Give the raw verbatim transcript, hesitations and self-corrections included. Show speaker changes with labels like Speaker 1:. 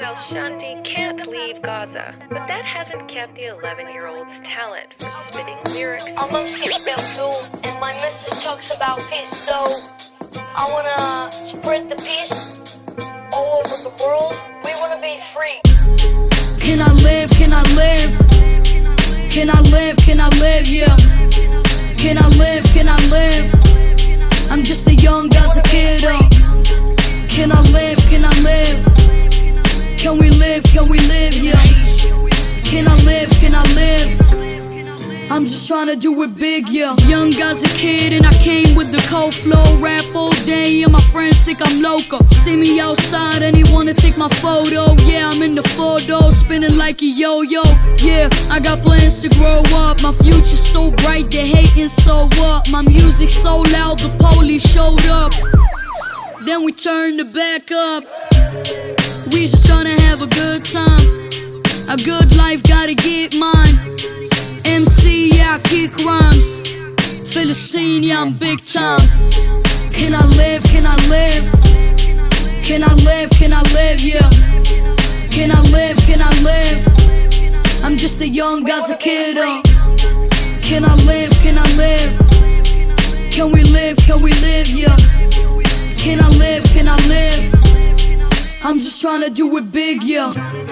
Speaker 1: Al-Shanti can't leave Gaza, but that hasn't kept the eleven-year-old's talent for spitting lyrics.
Speaker 2: I'm mostly about doom, and my message talks about peace, so I wanna spread the peace all over the world. We wanna be free.
Speaker 3: Can I live? Can I live? Can I live? Can I live? Yeah. Can I live? Can I live? I'm just a young Gaza kid. Uh. Can I live? Can I live? Can we live? Can we live? Yeah. Can I live? Can I live? I'm just trying to do it big, yeah. Young Gaza kid and I came with the cold flow. Rap all day and my friends think I'm loco. See me outside and they wanna take my photo. Yeah, I'm in the photo, spinning like a yo-yo. Yeah, I got plans to grow up. My future's so bright, they're hating, so what? My music's so loud, the police showed up. Then we turned it back up. We just tryna have a good time. A good life, gotta get mine. M C, yeah, I kick rhymes. Philistine, yeah, I'm big time. Can I live? Can I live? Can I live? Can I live? Yeah. Can I live? Can I live? I'm just a young Gaza kid. Uh. Can I live? Can I live? Can we live? Can we live? Yeah. Can I live? Can I live? I'm just trying to do it big, yeah.